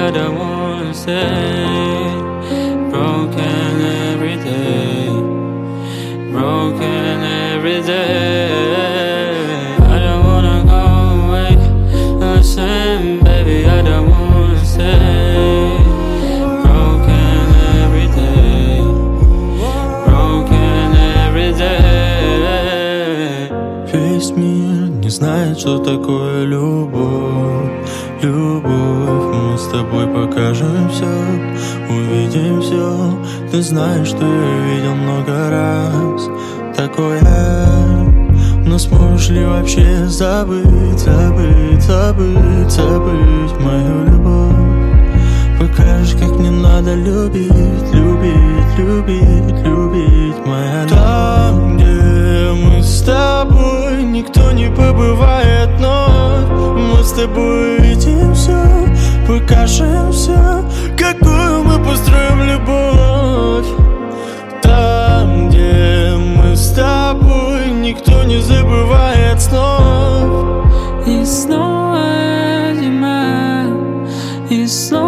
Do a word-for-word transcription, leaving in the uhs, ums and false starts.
I don't wanna stay. Broken every day, broken every day. I don't wanna go away. Listen, baby, I don't wanna stay. Broken every day, broken every day. Весь мир не знает, что такое любовь. Любовь, мы с тобой покажем все, увидим все. Ты знаешь, что я видел много раз такое. Но сможешь ли вообще забыть, забыть, забыть, забыть мою любовь? Покажешь, как не надо любить, любить, любить, любить, моя любовь. Там, где мы с тобой, никто не побывает вновь. Мы с тобой увидим все, покажем все, какую мы построим любовь. Там, где мы с тобой, никто не забывает снов. И снова зима, и снова